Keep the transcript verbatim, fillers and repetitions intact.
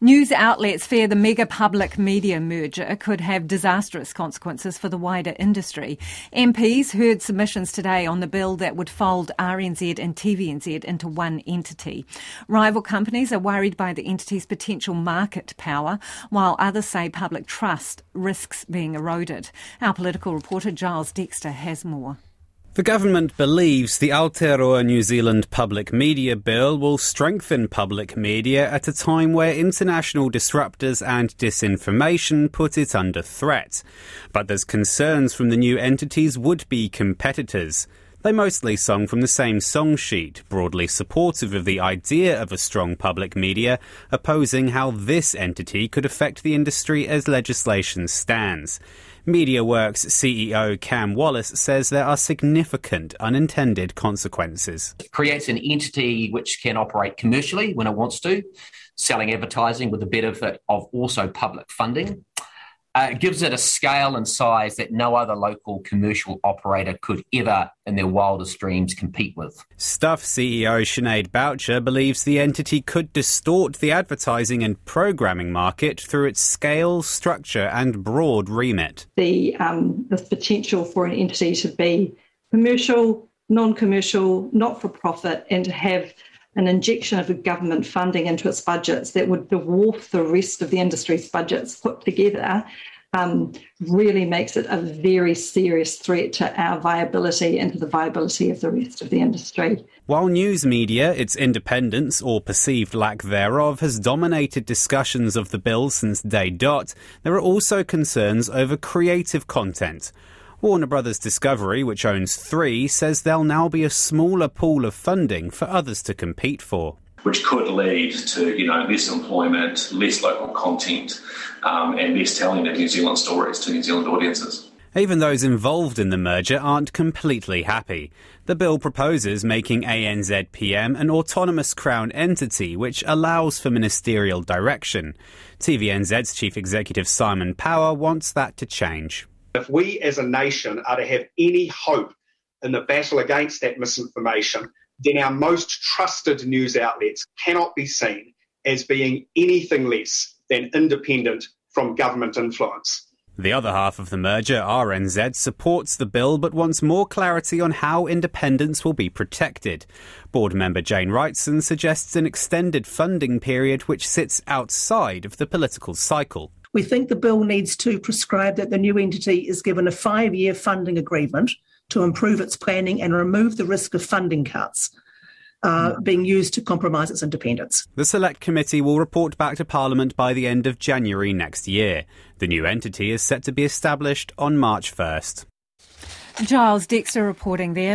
News outlets fear the mega public media merger could have disastrous consequences for the wider industry. M Ps heard submissions today on the bill that would fold R N Z and T V N Z into one entity. Rival companies are worried by the entity's potential market power, while others say public trust risks being eroded. Our political reporter Giles Dexter has more. The government believes the Aotearoa New Zealand Public Media Bill will strengthen public media at a time where international disruptors and disinformation put it under threat. But there's concerns from the new entity's would-be competitors. They mostly sung from the same song sheet, broadly supportive of the idea of a strong public media, opposing how this entity could affect the industry as legislation stands. MediaWorks C E O Cam Wallace says there are significant unintended consequences. It creates an entity which can operate commercially when it wants to, selling advertising with the benefit of also public funding. Uh, it gives it a scale and size that no other local commercial operator could ever, in their wildest dreams, compete with. Stuff C E O Sinead Boucher believes the entity could distort the advertising and programming market through its scale, structure and broad remit. The, um, the potential for an entity to be commercial, non-commercial, not-for-profit, and to have an injection of government funding into its budgets that would dwarf the rest of the industry's budgets put together um, really makes it a very serious threat to our viability and to the viability of the rest of the industry. While news media, its independence or perceived lack thereof, has dominated discussions of the bill since day dot, there are also concerns over creative content. Warner Brothers Discovery, which owns Three, says there'll now be a smaller pool of funding for others to compete for. Which could lead to, you know, less employment, less local content, um, and less telling of New Zealand stories to New Zealand audiences. Even those involved in the merger aren't completely happy. The bill proposes making A N Z P M an autonomous Crown entity which allows for ministerial direction. T V N Z's Chief Executive Simon Power wants that to change. If we as a nation are to have any hope in the battle against that misinformation, then our most trusted news outlets cannot be seen as being anything less than independent from government influence. The other half of the merger, R N Z, supports the bill but wants more clarity on how independence will be protected. Board member Jane Wrightson suggests an extended funding period which sits outside of the political cycle. We think the bill needs to prescribe that the new entity is given a five-year funding agreement to improve its planning and remove the risk of funding cuts uh, being used to compromise its independence. The Select Committee will report back to Parliament by the end of January next year. The new entity is set to be established on March first. Giles Dexter reporting there.